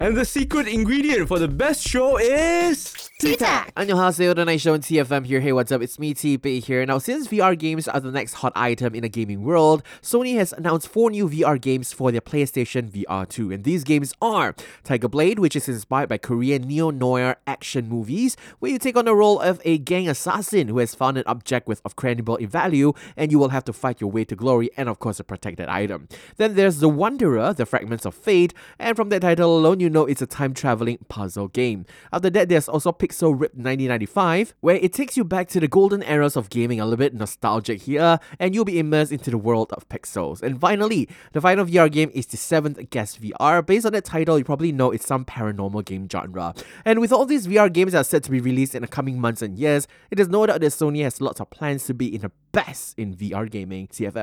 And the secret ingredient for the best show is... T-Tac! 안녕하세요, The Night Show on TFM here. Hey, what's up? It's me, TP here. Now, since VR games are the next hot item in the gaming world, Sony has announced 4 new VR games for their PlayStation VR 2. And these games are Tiger Blade, which is inspired by Korean neo-noir action movies, where you take on the role of a gang assassin who has found an object of credible value, and you will have to fight your way to glory and, of course, to protect that item. Then there's The Wanderer, The Fragments of Fate, and from that title alone, you know it's a time-traveling puzzle game. After that, there's also Pixel Ripped 1995, where it takes you back to the golden eras of gaming, a little bit nostalgic here, and you'll be immersed into the world of pixels. And finally, the final VR game is The Seventh Guest VR. Based on that title, you probably know it's some paranormal game genre. And with all these VR games that are set to be released in the coming months and years, it is no doubt that Sony has lots of plans to be in the best in VR gaming. CFM.